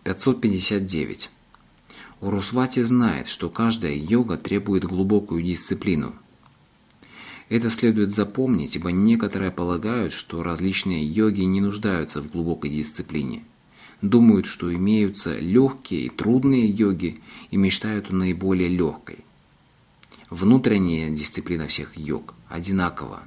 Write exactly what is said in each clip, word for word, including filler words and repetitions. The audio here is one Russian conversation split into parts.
пятьсот пятьдесят девять. Урусвати знает, что каждая йога требует глубокую дисциплину. Это следует запомнить, ибо некоторые полагают, что различные йоги не нуждаются в глубокой дисциплине. Думают, что имеются легкие и трудные йоги и мечтают о наиболее легкой. Внутренняя дисциплина всех йог одинакова.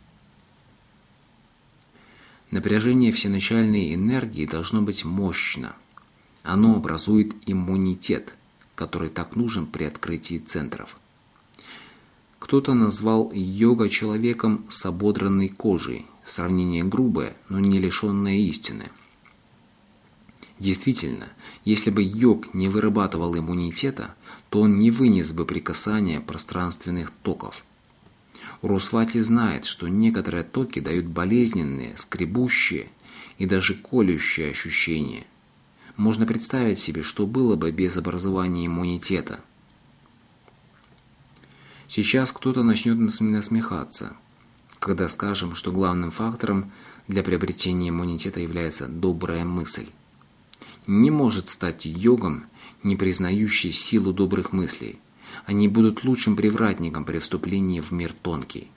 Напряжение всеначальной энергии должно быть мощно. Оно образует иммунитет, который так нужен при открытии центров. Кто-то назвал йога человеком с ободранной кожей. Сравнение грубое, но не лишенное истины. Действительно, если бы йог не вырабатывал иммунитета, то он не вынес бы при касании пространственных токов. Урусвати знает, что некоторые токи дают болезненные, скребущие и даже колющие ощущения. Можно представить себе, что было бы без образования иммунитета. Сейчас кто-то начнет насмехаться, когда скажем, что главным фактором для приобретения иммунитета является добрая мысль. Не может стать йогом, не признающий силу добрых мыслей. Они будут лучшим привратником при вступлении в мир тонкий.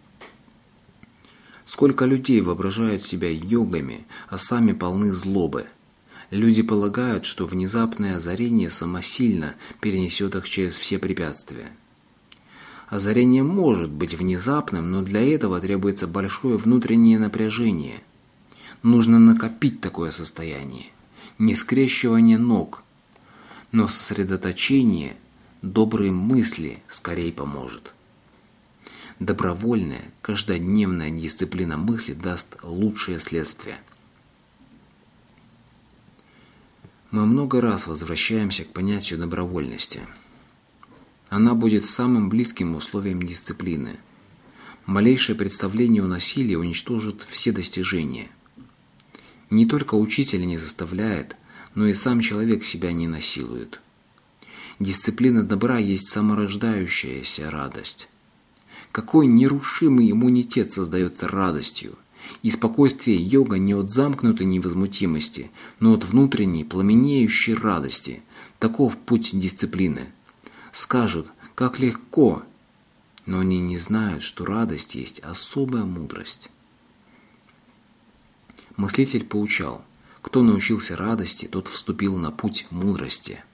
Сколько людей воображают себя йогами, а сами полны злобы. Люди полагают, что внезапное озарение самосильно перенесет их через все препятствия. Озарение может быть внезапным, но для этого требуется большое внутреннее напряжение. Нужно накопить такое состояние. Не скрещивание ног, но сосредоточение, добрые мысли скорее поможет. Добровольная, каждодневная дисциплина мысли даст лучшее следствие. Мы много раз возвращаемся к понятию добровольности. Она будет самым близким условием дисциплины. Малейшее представление о насилии уничтожит все достижения. Не только учитель не заставляет, но и сам человек себя не насилует. Дисциплина добра есть саморождающаяся радость. Какой нерушимый иммунитет создается радостью, и спокойствие йога не от замкнутой невозмутимости, но от внутренней пламенеющей радости. Таков путь дисциплины. Скажут, как легко, но они не знают, что радость есть особая мудрость. Мыслитель поучал: кто научился радости, тот вступил на путь мудрости.